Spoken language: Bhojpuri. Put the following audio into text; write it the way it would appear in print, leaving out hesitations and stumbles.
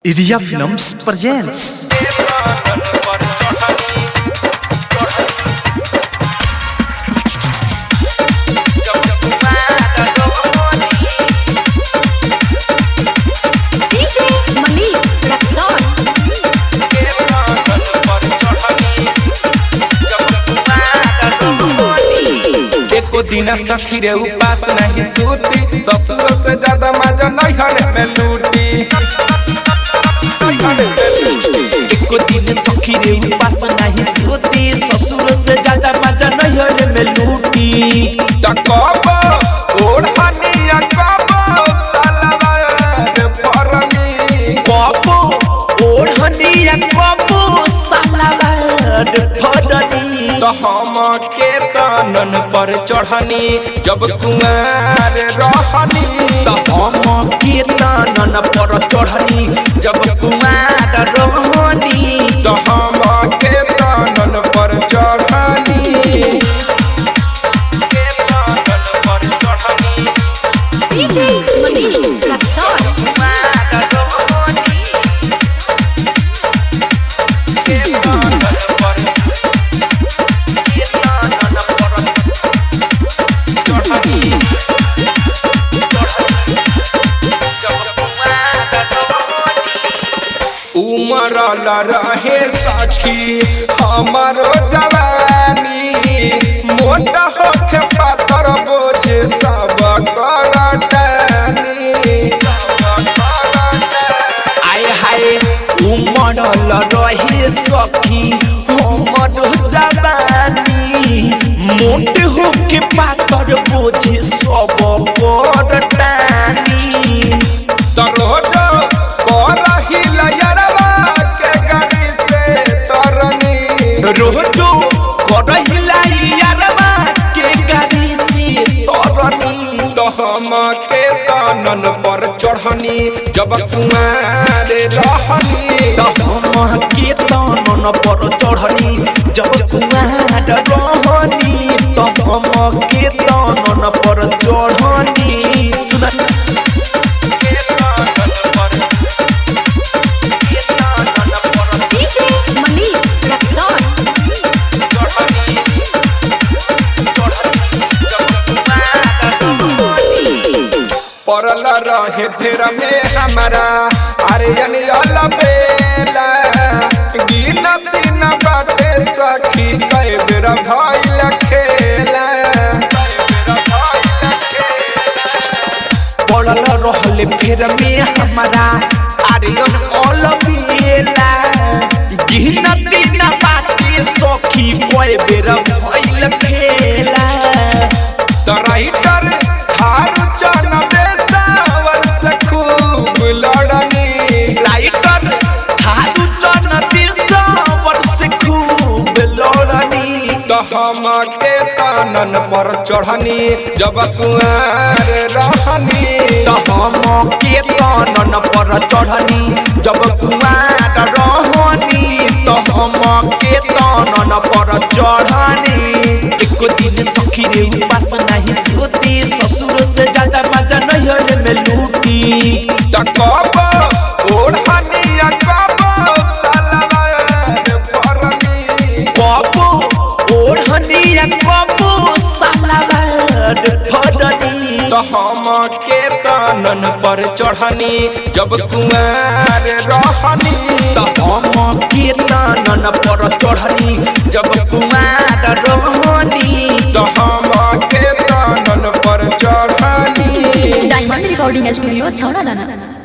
Idea Films presents दिना सखी रे उपास नहीं सूती ससुर से ज्यादा मजा नहीं हरे में लूटी एको दिन सखी रे उपास नहीं सूती ससुर से ज्यादा मजा नहीं हरे में लूटी तकबो ओढ़निया कबो सलवार फरनी कबो ओढ़निया कबो सलवार फरनी तो हम के तनन पर चढ़नी जब कुमार रहनी तो हम के तनन पर चढ़नी जब कुमार रहनी तो हम के तनन पर चढ़नी के तनन पर चढ़नी DJ Manish Raksar कुमार रहनी के तनन पर उमरल रहे सखी हमारो जवानी मोटा होके पातर बोझ सब करटनी आय हाय उमरल रहे सखी हमर जवानी मोट होके पातर बोझ सब करटनी तरोज करही लयरवा के गरी से तरनी रोजो करहिला यारवा के गाड़ी से तरनी तो हम के तनन पर चढ़नी जब कुमार रहनी तो हम के तनन पर चढ़नी जब कुमार रहनी तो हम के तनन पर चढ़नी सुना के तनन पर DJ Manish Raksar परल रहे फेर में हमारा आर्यन अलबेला गिनती न बाटे सखी कई बेर भइल खेला पड़ल रहले फेर में हमारा आर्यन अलबेला गिनती न बाटे सखी कई बेर भइल खेला राइटर थारू चन बेसावर से खूब लड़नी राइटर थारू चन बेसावर से खूब लड़नी तो हम के तनन पर चढ़नी जब कुआर रहनी तो हम के तनन पर चढ़नी जब कुआर रहनी तो हम के तनन पर चढ़नी एको दिन सखी रे उपास नहीं सूती ससुर से ज्यादा मजा नहीं हरे में लूटी तकबो ओढ़निया कबो सलवार फरनी कबो ओढ़निया कबो सलवार फरनी तो हम के तनन पर चढ़नी जब कुमार रहनी तो हम के तनन पर चढ़नी जब कुमार रहनी तो हम के तनन पर चढ़नी Diamond Recording Studio Chowra Dana